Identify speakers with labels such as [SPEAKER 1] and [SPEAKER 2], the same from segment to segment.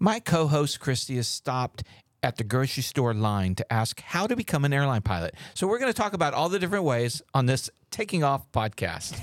[SPEAKER 1] My co-host Christy has stopped at the grocery store line to ask how to become an airline pilot. So we're going to talk about all the different ways on this Taking Off podcast.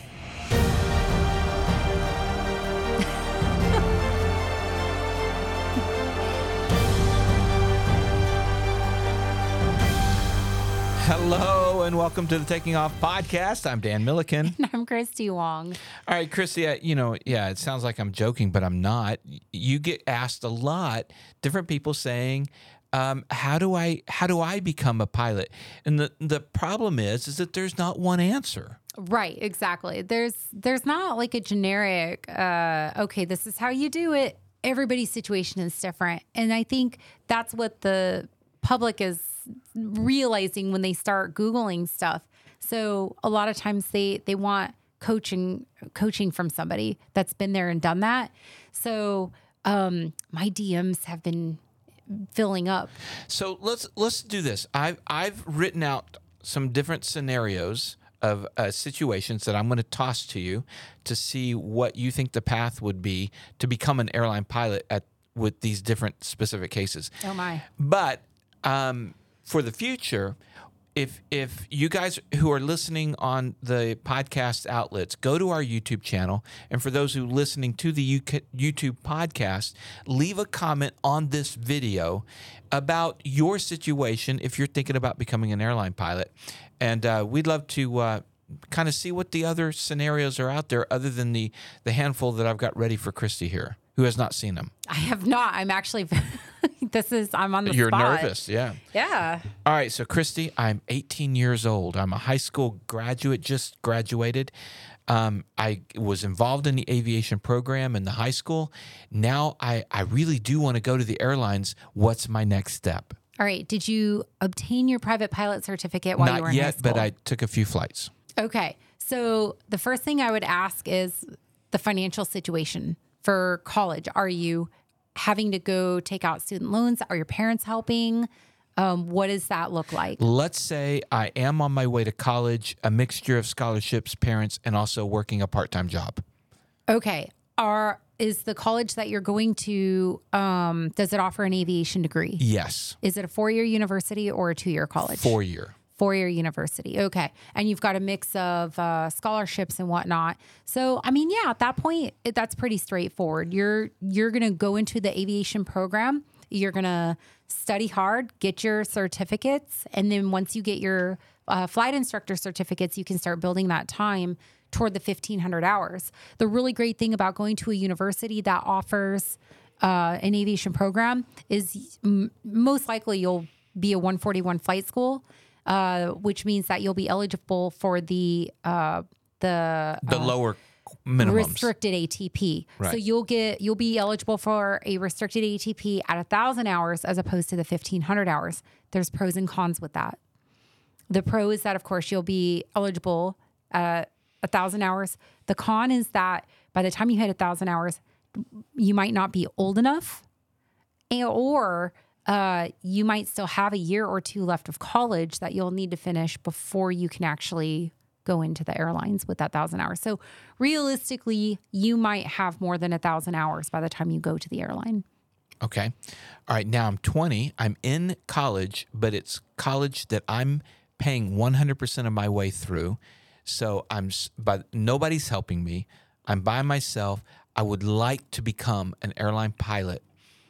[SPEAKER 1] Hello and welcome to the Taking Off podcast. I'm Dan Milliken.
[SPEAKER 2] And I'm Christy Wong.
[SPEAKER 1] All right, Christy, it sounds like I'm joking, but I'm not. You get asked a lot, different people saying, how do I become a pilot? And the problem is that there's not one answer.
[SPEAKER 2] Right, exactly. There's not like a generic, okay, this is how you do it. Everybody's situation is different. And I think that's what the public is realizing when they start Googling stuff. So a lot of times they want coaching from somebody that's been there and done that. So my DMs have been filling up.
[SPEAKER 1] So let's do this. I've written out some different scenarios of situations that I'm going to toss to you to see what you think the path would be to become an airline pilot with these different specific cases.
[SPEAKER 2] Oh my.
[SPEAKER 1] But for the future, if you guys who are listening on the podcast outlets, go to our YouTube channel. And for those who are listening to the YouTube podcast, leave a comment on this video about your situation if you're thinking about becoming an airline pilot. And we'd love to kind of see what the other scenarios are out there other than the handful that I've got ready for Christy here, who has not seen them.
[SPEAKER 2] I have not. I'm actually, I'm on the
[SPEAKER 1] You're
[SPEAKER 2] spot.
[SPEAKER 1] nervous, yeah.
[SPEAKER 2] Yeah.
[SPEAKER 1] All right, so Christy, I'm 18 years old. I'm a high school graduate, just graduated. I was involved in the aviation program in the high school. Now I really do want to go to the airlines. What's my next step?
[SPEAKER 2] All right. Did you obtain your private pilot certificate while you were in high
[SPEAKER 1] Not yet,
[SPEAKER 2] school?
[SPEAKER 1] but I took a few flights.
[SPEAKER 2] Okay. So the first thing I would ask is the financial situation for college. Are you having to go take out student loans? Are your parents helping? What does that look like?
[SPEAKER 1] Let's say I am on my way to college, a mixture of scholarships, parents, and also working a part-time job.
[SPEAKER 2] Okay. Is the college that you're going to, does it offer an aviation degree?
[SPEAKER 1] Yes.
[SPEAKER 2] Is it a 4-year university or a 2-year college?
[SPEAKER 1] 4-year.
[SPEAKER 2] 4-year university. Okay. And you've got a mix of scholarships and whatnot. So, I mean, yeah, at that point, that's pretty straightforward. You're going to go into the aviation program. You're going to study hard, get your certificates. And then once you get your flight instructor certificates, you can start building that time toward the 1,500 hours. The really great thing about going to a university that offers an aviation program is most likely you'll be a 141 flight school. Which means that you'll be eligible for the
[SPEAKER 1] lower minimums.
[SPEAKER 2] Restricted ATP.
[SPEAKER 1] Right.
[SPEAKER 2] So you'll be eligible for a restricted ATP at 1,000 hours as opposed to the 1,500 hours. There's pros and cons with that. The pro is that, of course, you'll be eligible at 1,000 hours. The con is that by the time you hit 1,000 hours, you might not be old enough, or you might still have a year or two left of college that you'll need to finish before you can actually go into the airlines with that 1,000 hours. So realistically, you might have more than 1,000 hours by the time you go to the airline.
[SPEAKER 1] Okay. All right. Now I'm 20. I'm in college, but it's college that I'm paying 100% of my way through. So but nobody's helping me. I'm by myself. I would like to become an airline pilot.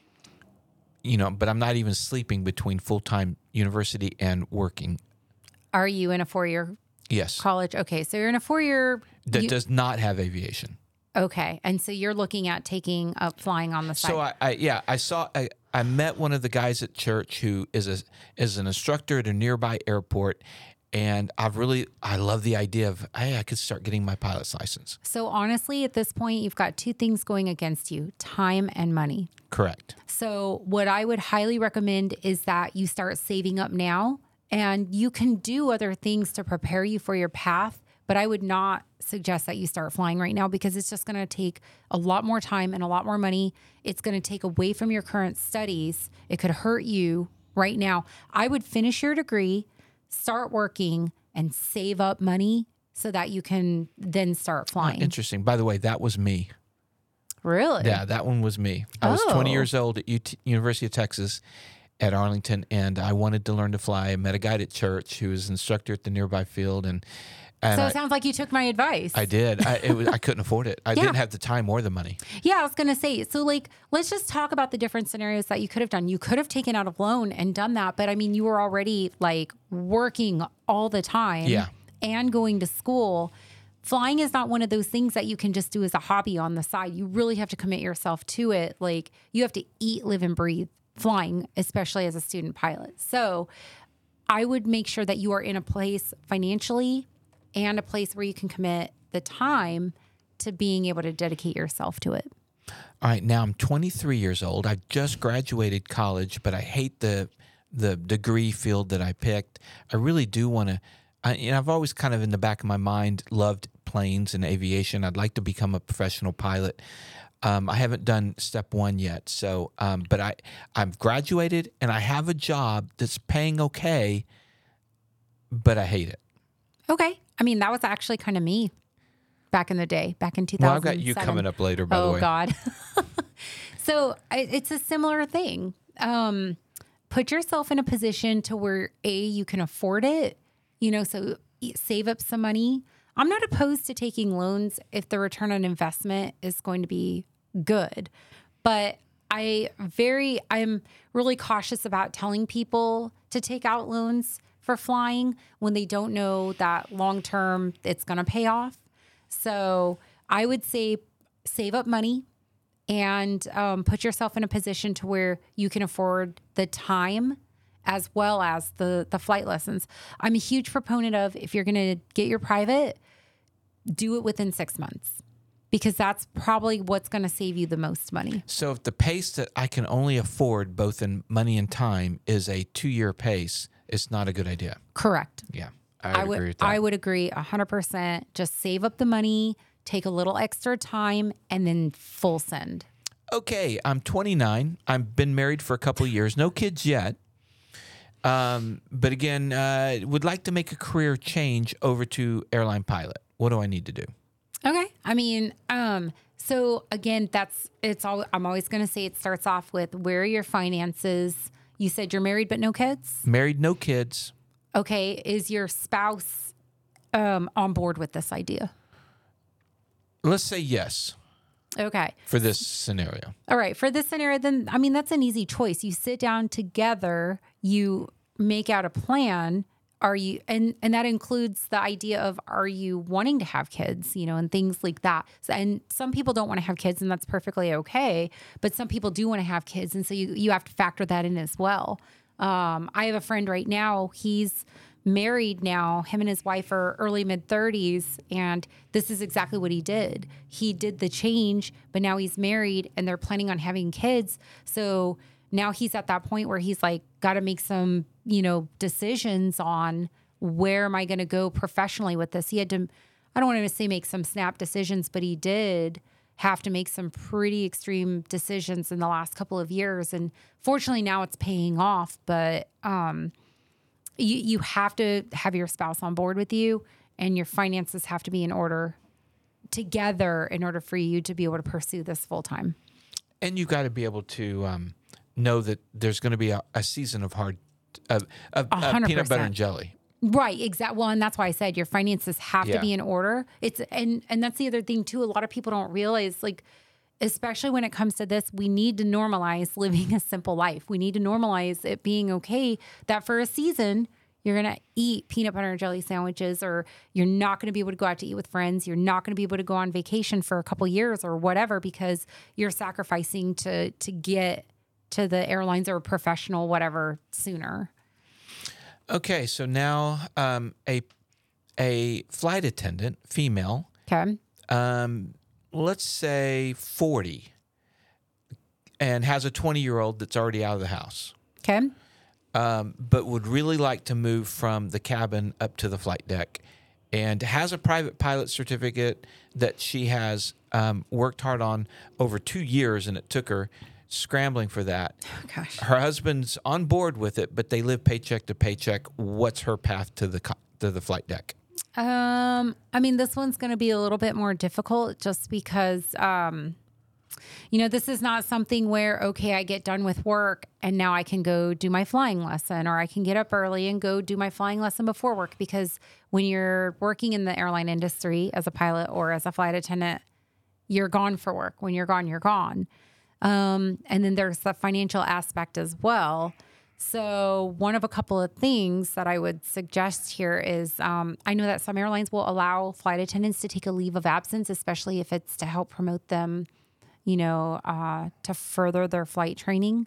[SPEAKER 1] But I'm not even sleeping between full-time university and working.
[SPEAKER 2] Are you in a 4-year
[SPEAKER 1] Yes.
[SPEAKER 2] college? Okay, so you're in a 4-year.
[SPEAKER 1] That does not have aviation.
[SPEAKER 2] Okay, and so you're looking at taking up flying on the side.
[SPEAKER 1] So I met one of the guys at church who is an instructor at a nearby airport, and I love the idea of, hey, I could start getting my pilot's license.
[SPEAKER 2] So honestly, at this point, you've got two things going against you: time and money.
[SPEAKER 1] Correct.
[SPEAKER 2] So what I would highly recommend is that you start saving up now, and you can do other things to prepare you for your path. But I would not suggest that you start flying right now because it's just going to take a lot more time and a lot more money. It's going to take away from your current studies. It could hurt you right now. I would finish your degree, start working, and save up money so that you can then start flying.
[SPEAKER 1] Interesting. By the way, that was me.
[SPEAKER 2] Really?
[SPEAKER 1] Yeah, that one was me. I was 20
[SPEAKER 2] Oh.
[SPEAKER 1] years old at University of Texas at Arlington, and I wanted to learn to fly. I met a guy at church who was an instructor at the nearby field, and
[SPEAKER 2] So
[SPEAKER 1] I,
[SPEAKER 2] it sounds like you took my advice.
[SPEAKER 1] I did. I couldn't afford it. I didn't have the time or the money.
[SPEAKER 2] Yeah, I was going to say, so like, let's just talk about the different scenarios that you could have done. You could have taken out a loan and done that, but I mean, you were already like working all the time
[SPEAKER 1] Yeah.
[SPEAKER 2] and going to school. Flying is not one of those things that you can just do as a hobby on the side. You really have to commit yourself to it. Like, you have to eat, live, and breathe flying, especially as a student pilot. So I would make sure that you are in a place financially and a place where you can commit the time to being able to dedicate yourself to it.
[SPEAKER 1] All right, now I'm 23 years old. I just graduated college, but I hate the degree field that I picked. I really do want to. I've always kind of in the back of my mind loved planes and aviation. I'd like to become a professional pilot. I haven't done step one yet, so but I've graduated and I have a job that's paying okay, but I hate it.
[SPEAKER 2] Okay. I mean, that was actually kind of me back in the day, back in 2007.
[SPEAKER 1] Well, I've got you coming up later, by the way.
[SPEAKER 2] Oh, God. So it's a similar thing. Put yourself in a position to where, you can afford it, so save up some money. I'm not opposed to taking loans if the return on investment is going to be good, but I'm really cautious about telling people to take out loans for flying when they don't know that long term it's going to pay off. So I would say save up money and put yourself in a position to where you can afford the time as well as the flight lessons. I'm a huge proponent of, if you're going to get your private, do it within 6 months, because that's probably what's going to save you the most money.
[SPEAKER 1] So if the pace that I can only afford, both in money and time, is a 2-year pace, it's not a good idea.
[SPEAKER 2] Correct.
[SPEAKER 1] Yeah, I would agree with that.
[SPEAKER 2] I would agree 100%. Just save up the money, take a little extra time, and then full send.
[SPEAKER 1] Okay, I'm 29. I've been married for a couple of years. No kids yet. But again, would like to make a career change over to airline pilot. What do I need to do?
[SPEAKER 2] Okay. I mean, so again, I'm always going to say it starts off with, where are your finances? You said you're married but no kids?
[SPEAKER 1] Married, no kids.
[SPEAKER 2] Okay. Is your spouse on board with this idea?
[SPEAKER 1] Let's say yes
[SPEAKER 2] Okay.
[SPEAKER 1] for this scenario.
[SPEAKER 2] All right. For this scenario, then, I mean, that's an easy choice. You sit down together, you make out a plan. Are you, and that includes the idea of, are you wanting to have kids, and things like that. So, and some people don't want to have kids, and that's perfectly okay. But some people do want to have kids. And so you have to factor that in as well. I have a friend right now, he's married now. Him and his wife are early mid-30s, and this is exactly what he did. He did the change, but now he's married and they're planning on having kids. So now he's at that point where he's like, got to make some, decisions on, where am I going to go professionally with this? He had to, I don't want to say make some snap decisions, but he did have to make some pretty extreme decisions in the last couple of years. And fortunately now it's paying off, but you have to have your spouse on board with you, and your finances have to be in order together in order for you to be able to pursue this full time.
[SPEAKER 1] And you got to be able to know that there's going to be a season of peanut butter and jelly.
[SPEAKER 2] Right, exactly. Well, and that's why I said your finances have to be in order. And that's the other thing too. A lot of people don't realize, like, especially when it comes to this, we need to normalize living a simple life. We need to normalize it being okay that for a season you're going to eat peanut butter and jelly sandwiches, or you're not going to be able to go out to eat with friends. You're not going to be able to go on vacation for a couple years or whatever, because you're sacrificing to get to the airlines or professional, whatever, sooner.
[SPEAKER 1] Okay, so now a flight attendant, female,
[SPEAKER 2] Okay.
[SPEAKER 1] Let's say 40, and has a 20-year-old that's already out of the house,
[SPEAKER 2] Okay.
[SPEAKER 1] but would really like to move from the cabin up to the flight deck, and has a private pilot certificate that she has worked hard on over 2 years, and it took her scrambling for that.
[SPEAKER 2] Oh, gosh.
[SPEAKER 1] Her husband's on board with it, but they live paycheck to paycheck. What's her path to the flight deck?
[SPEAKER 2] I mean, this one's going to be a little bit more difficult, just because This is not something where, okay, I get done with work and now I can go do my flying lesson, or I can get up early and go do my flying lesson before work. Because when you're working in the airline industry as a pilot or as a flight attendant, you're gone for work. When you're gone, you're gone. And then there's the financial aspect as well. So one of a couple of things that I would suggest here is I know that some airlines will allow flight attendants to take a leave of absence, especially if it's to help promote them, to further their flight training.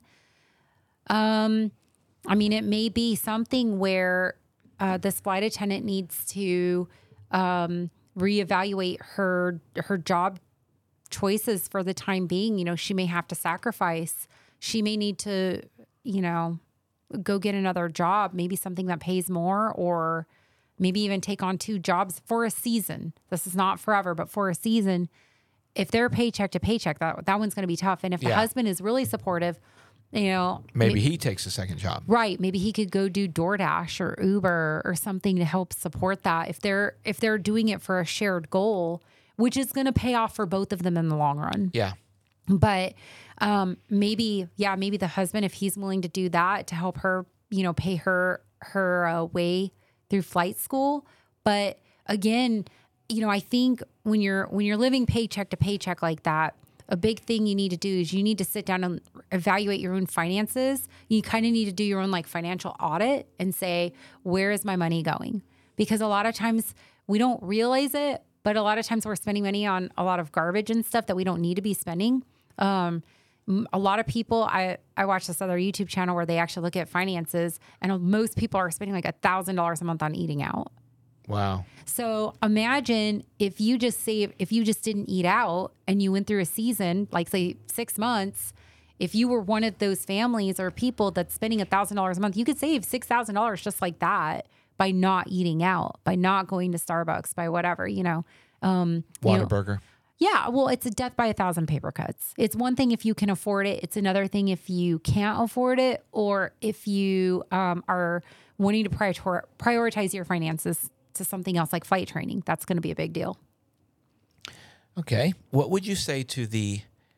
[SPEAKER 2] It may be something where this flight attendant needs to reevaluate her job choices for the time being. She may have to sacrifice. She may need to, go get another job, maybe something that pays more, or maybe even take on 2 jobs for a season. This is not forever, but for a season. If they're paycheck to paycheck, that one's going to be tough. And if the husband is really supportive,
[SPEAKER 1] maybe he takes a second job.
[SPEAKER 2] Right. Maybe he could go do DoorDash or Uber or something to help support that. If they're doing it for a shared goal, which is going to pay off for both of them in the long run.
[SPEAKER 1] Yeah.
[SPEAKER 2] But maybe the husband, if he's willing to do that to help her, pay her way through flight school. But again, I think when you're living paycheck to paycheck like that, a big thing you need to do is you need to sit down and evaluate your own finances. You kind of need to do your own financial audit and say, where is my money going? Because a lot of times we don't realize it, but a lot of times we're spending money on a lot of garbage and stuff that we don't need to be spending. A lot of people, I watch this other YouTube channel where they actually look at finances, and most people are spending $1,000 a month on eating out.
[SPEAKER 1] Wow.
[SPEAKER 2] So imagine if you just didn't eat out and you went through a season, say 6 months, if you were one of those families or people that's spending $1,000 a month, you could save $6,000 just like that by not eating out, by not going to Starbucks, by whatever,
[SPEAKER 1] Whataburger.
[SPEAKER 2] Yeah, well, it's a death by 1,000 paper cuts. It's one thing if you can afford it. It's another thing if you can't afford it, or if you are wanting to prioritize your finances to something else like flight training. That's going to be a big deal.
[SPEAKER 1] Okay. What would you say to the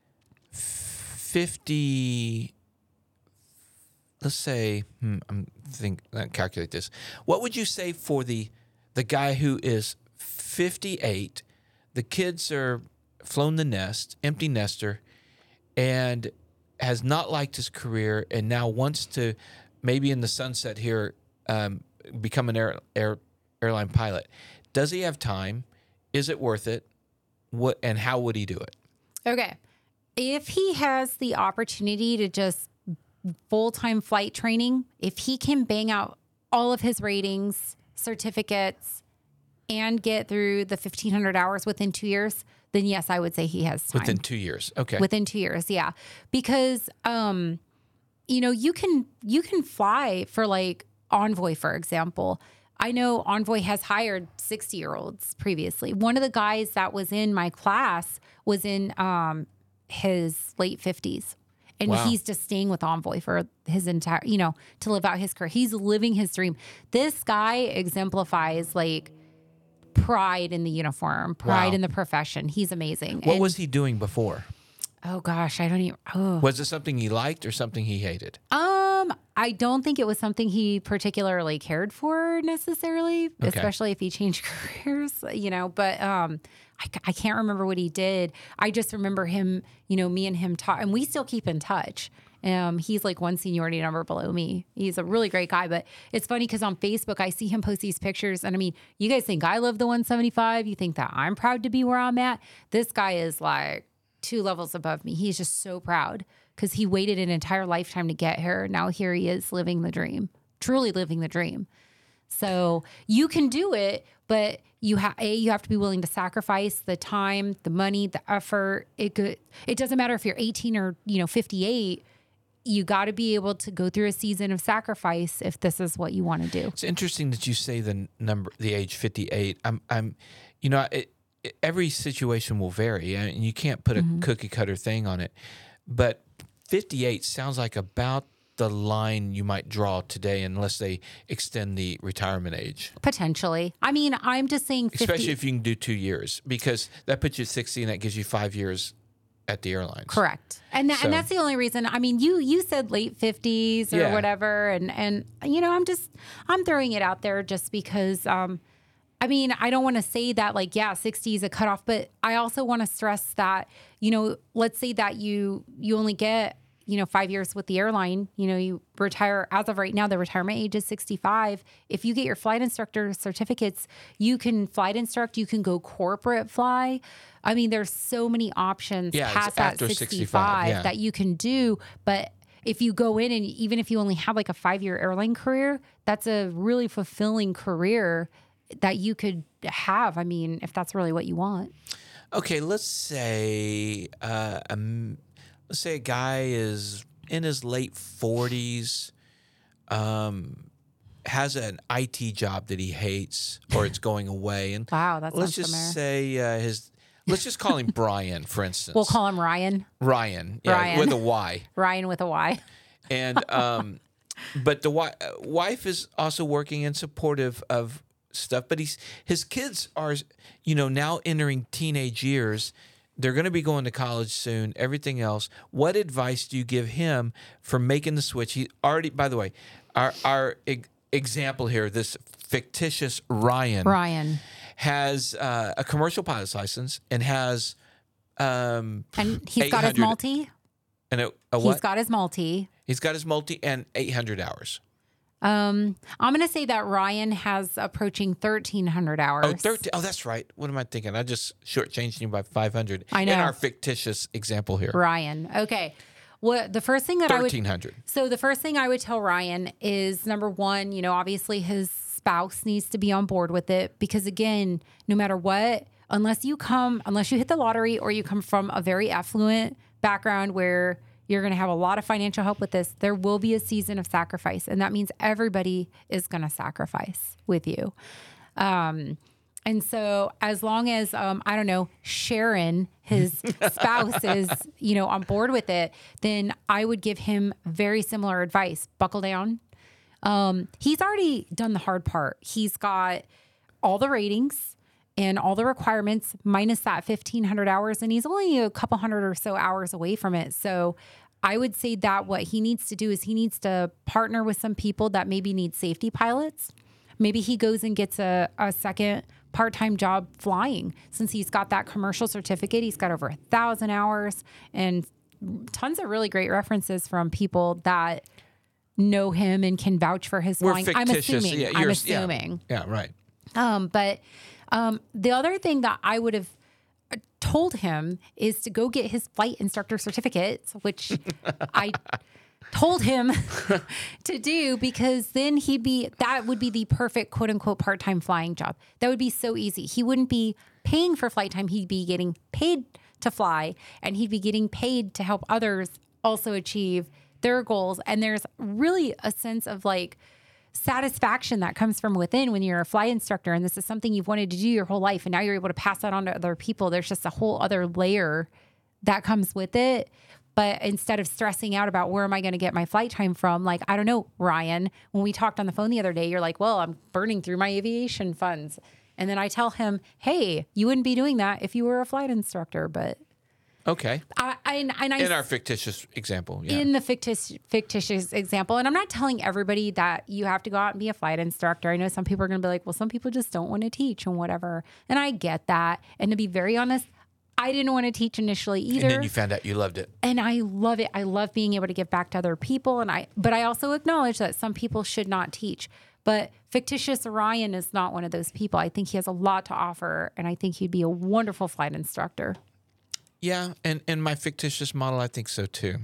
[SPEAKER 1] 50, let's say, calculate this. What would you say for the guy who is 58, the kids are flown the nest, empty nester, and has not liked his career and now wants to, maybe in the sunset here, become an airline pilot? Does he have time? Is it worth it? What and how would he do it?
[SPEAKER 2] Okay. If he has the opportunity to just full-time flight training, if he can bang out all of his ratings, certificates, and get through the 1,500 hours within 2 years, then yes, I would say he has time.
[SPEAKER 1] Within 2 years. Okay.
[SPEAKER 2] Within 2 years, yeah. Because, you can fly for Envoy, for example. I know Envoy has hired 60-year-olds previously. One of the guys that was in my class was in his late 50s. And
[SPEAKER 1] Wow.
[SPEAKER 2] He's just staying with Envoy for his entire, to live out his career. He's living his dream. This guy exemplifies pride in the uniform, pride
[SPEAKER 1] Wow.
[SPEAKER 2] in the profession. He's amazing.
[SPEAKER 1] What was he doing before?
[SPEAKER 2] Oh gosh, I don't even. Oh.
[SPEAKER 1] Was it something he liked or something he hated?
[SPEAKER 2] I don't think it was something he particularly cared for necessarily,
[SPEAKER 1] Okay.
[SPEAKER 2] especially if he changed careers, but I can't remember what he did. I just remember him, me and him talk, and we still keep in touch. He's one seniority number below me. He's a really great guy, but it's funny because on Facebook, I see him post these pictures. And you guys think I love the 175. You think that I'm proud to be where I'm at. This guy is 2 levels above me. He's just so proud because he waited an entire lifetime to get here. Now here he is living the dream, truly living the dream. So you can do it, but you have to be willing to sacrifice the time, the money, the effort. It doesn't matter if you're 18 or 58. You got to be able to go through a season of sacrifice if this is what you want to do.
[SPEAKER 1] It's interesting that you say the age 58. Every situation will vary, and you can't put a cookie cutter thing on it. But 58 sounds like about the line you might draw today, unless they extend the retirement age.
[SPEAKER 2] Potentially. I'm just saying 50.
[SPEAKER 1] Especially if you can do 2 years, because that puts you at 60 and that gives you 5 years at the airlines.
[SPEAKER 2] Correct. And that's the only reason. I mean, you said late 50s or whatever. And, I'm throwing it out there just because, I mean, I don't want to say that 60 is a cutoff, but I also want to stress that, let's say that you only get, 5 years with the airline, you retire as of right now, the retirement age is 65. If you get your flight instructor certificates, you can flight instruct, you can go corporate fly. I mean, there's so many options past that 65 that you can do. But if you go in and even if you only have a 5-year airline career, that's a really fulfilling career that you could have. I mean, if that's really what you want.
[SPEAKER 1] Okay, let's say a guy is in his late 40s, has an IT job that he hates or it's going away, and
[SPEAKER 2] wow, that's
[SPEAKER 1] let's just say let's just call him Brian, for instance.
[SPEAKER 2] We'll call him Ryan.
[SPEAKER 1] Ryan,
[SPEAKER 2] Ryan.
[SPEAKER 1] with a Y.
[SPEAKER 2] Ryan with a Y.
[SPEAKER 1] And but the wife is also working and supportive of stuff, but his kids are now entering teenage years. They're going to be going to college soon, everything else. What advice do you give him for making the switch? He already, by the way, our example here, this fictitious Ryan has a commercial pilot's license and has
[SPEAKER 2] and he's got his multi.
[SPEAKER 1] And a what?
[SPEAKER 2] He's got his multi.
[SPEAKER 1] He's got his multi and 800 hours.
[SPEAKER 2] I'm going to say that Ryan has approaching 1,300 hours.
[SPEAKER 1] Oh, 13. Oh, that's right. What am I thinking? I just shortchanged you by 500.
[SPEAKER 2] I know.
[SPEAKER 1] In our fictitious example here.
[SPEAKER 2] Ryan. Okay. Well, the first thing that
[SPEAKER 1] 1,300.
[SPEAKER 2] So the first thing I would tell Ryan is, number one, obviously his spouse needs to be on board with it because, again, no matter what, unless you hit the lottery or you come from a very affluent background where you're going to have a lot of financial help with this, there will be a season of sacrifice. And that means everybody is going to sacrifice with you. And so as long as, Sharon, his spouse is, on board with it, then I would give him very similar advice. Buckle down. He's already done the hard part. He's got all the ratings and all the requirements minus that 1,500 hours. And he's only a couple hundred or so hours away from it. So I would say that what he needs to do is he needs to partner with some people that maybe need safety pilots. Maybe he goes and gets a second part-time job flying. Since he's got that commercial certificate, he's got over 1,000 hours and tons of really great references from people that know him and can vouch for his flying. I'm assuming.
[SPEAKER 1] Yeah, right.
[SPEAKER 2] But the other thing that I would have told him is to go get his flight instructor certificates, which I told him to do because then that would be the perfect quote unquote part-time flying job. That would be so easy. He wouldn't be paying for flight time. He'd be getting paid to fly and he'd be getting paid to help others also achieve their goals. And there's really a sense of satisfaction that comes from within when you're a flight instructor and this is something you've wanted to do your whole life and now you're able to pass that on to other people. There's just a whole other layer that comes with it. But instead of stressing out about where am I going to get my flight time from, I don't know, Ryan, when we talked on the phone the other day, you're like, well, I'm burning through my aviation funds. And then I tell him, hey, you wouldn't be doing that if you were a flight instructor, but
[SPEAKER 1] okay. In our fictitious example. Yeah.
[SPEAKER 2] In the fictitious example. And I'm not telling everybody that you have to go out and be a flight instructor. I know some people are going to be like, well, some people just don't want to teach and whatever. And I get that. And to be very honest, I didn't want to teach initially either.
[SPEAKER 1] And then you found out you loved it.
[SPEAKER 2] And I love it. I love being able to give back to other people. But I also acknowledge that some people should not teach. But fictitious Ryan is not one of those people. I think he has a lot to offer. And I think he'd be a wonderful flight instructor.
[SPEAKER 1] Yeah, and in my fictitious model, I think so too.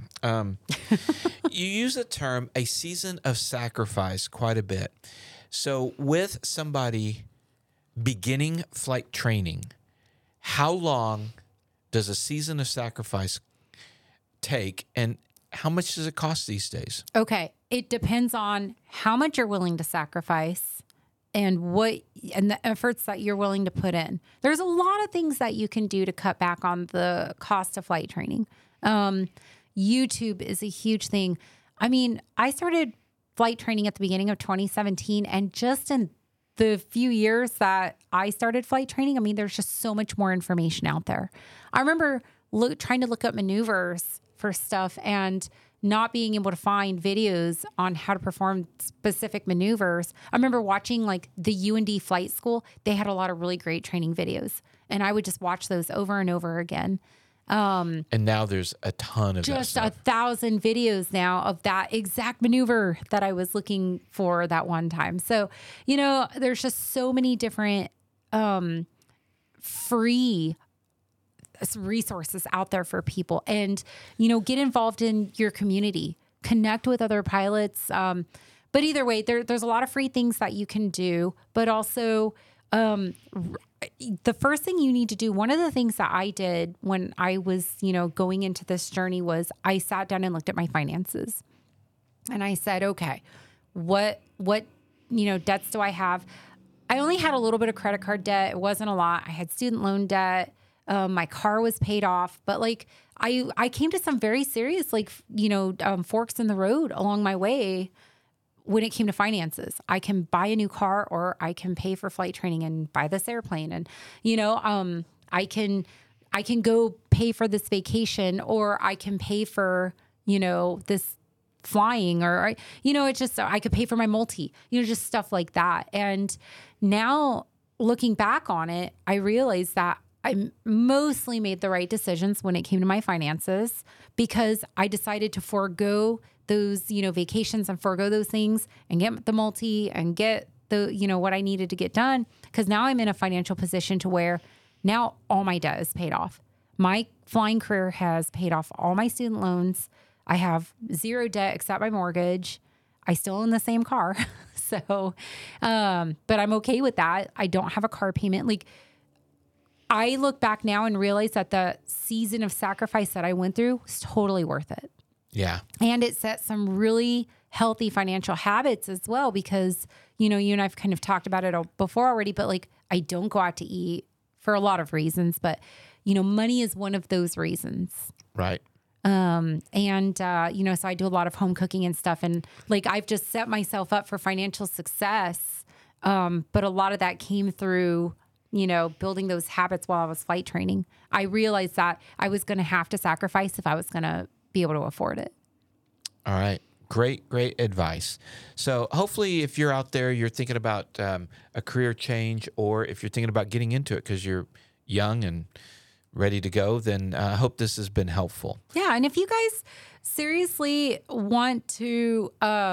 [SPEAKER 1] You use the term a season of sacrifice quite a bit. So with somebody beginning flight training, how long does a season of sacrifice take and how much does it cost these days?
[SPEAKER 2] Okay, it depends on how much you're willing to sacrifice and the efforts that you're willing to put in. There's a lot of things that you can do to cut back on the cost of flight training. YouTube is a huge thing. I mean, I started flight training at the beginning of 2017, and just in the few years that I started flight training, I mean, there's just so much more information out there. I remember trying to look up maneuvers for stuff and not being able to find videos on how to perform specific maneuvers. I remember watching like the UND flight school. They had a lot of really great training videos, and I would just watch those over and over again.
[SPEAKER 1] And now there's a ton of
[SPEAKER 2] just
[SPEAKER 1] that stuff.
[SPEAKER 2] 1,000 videos now of that exact maneuver that I was looking for that one time. So, there's just so many different free resources out there for people, and, get involved in your community, connect with other pilots. But either way, there's a lot of free things that you can do, but also, the first thing you need to do, one of the things that I did when I was, going into this journey was I sat down and looked at my finances, and I said, okay, what, debts do I have? I only had a little bit of credit card debt. It wasn't a lot. I had student loan debt. My car was paid off, but like I came to some very serious, forks in the road along my way. When it came to finances, I can buy a new car, or I can pay for flight training and buy this airplane. And, I can go pay for this vacation, or I can pay for, this flying, or, it's just, I could pay for my multi, just stuff like that. And now looking back on it, I realized that I mostly made the right decisions when it came to my finances, because I decided to forego those, vacations and forego those things and get the multi and get the, what I needed to get done. Cause now I'm in a financial position to where now all my debt is paid off. My flying career has paid off all my student loans. I have zero debt except my mortgage. I still own the same car. So, but I'm okay with that. I don't have a car payment. Like, I look back now and realize that the season of sacrifice that I went through was totally worth it.
[SPEAKER 1] Yeah.
[SPEAKER 2] And it set some really healthy financial habits as well, because, you and I've kind of talked about it before already, but like, I don't go out to eat for a lot of reasons, but, money is one of those reasons.
[SPEAKER 1] Right.
[SPEAKER 2] So I do a lot of home cooking and stuff, and like, I've just set myself up for financial success. But a lot of that came through, building those habits while I was flight training. I realized that I was going to have to sacrifice if I was going to be able to afford it.
[SPEAKER 1] All right. Great advice. So hopefully if you're out there, you're thinking about a career change, or if you're thinking about getting into it because you're young and ready to go, then I hope this has been helpful.
[SPEAKER 2] Yeah. And if you guys seriously want to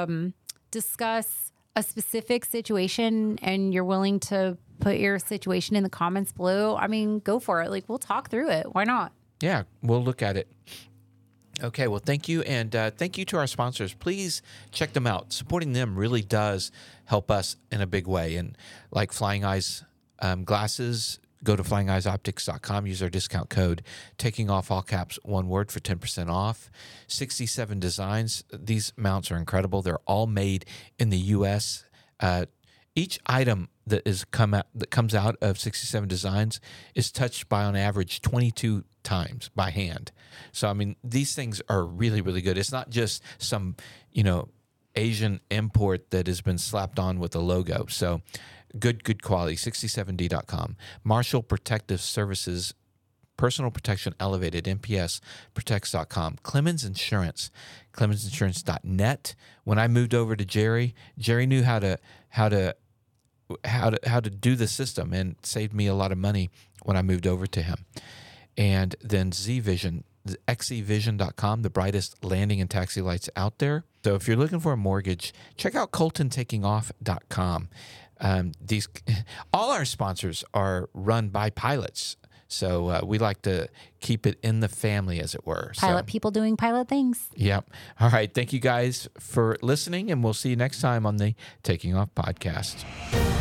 [SPEAKER 2] discuss a specific situation and you're willing to put your situation in the comments below, I mean, go for it. Like, we'll talk through it. Why not?
[SPEAKER 1] Yeah, we'll look at it. Okay, well, thank you. And thank you to our sponsors. Please check them out. Supporting them really does help us in a big way. And like Flying Eyes glasses, go to flyingeyesoptics.com, use our discount code, taking off all caps, one word, for 10% off. 67 Designs. These mounts are incredible. They're all made in the U.S. Each item that comes out of 67 Designs is touched by, on average, 22 times by hand. So, I mean, these things are really, really good. It's not just some, Asian import that has been slapped on with a logo. So good quality. 67D.com. Marshall Protective Services, personal protection elevated, MPS protects.com. Clemens Insurance, clemensinsurance.net. When I moved over to Jerry knew how to do the system, and saved me a lot of money when I moved over to him. And then Z-Vision, xevision.com, the brightest landing and taxi lights out there. So if you're looking for a mortgage, check out coltontakingoff.com. All our sponsors are run by pilots. So we like to keep it in the family, as it were.
[SPEAKER 2] Pilot people doing pilot things.
[SPEAKER 1] Yep. All right. Thank you guys for listening, and we'll see you next time on the Taking Off podcast.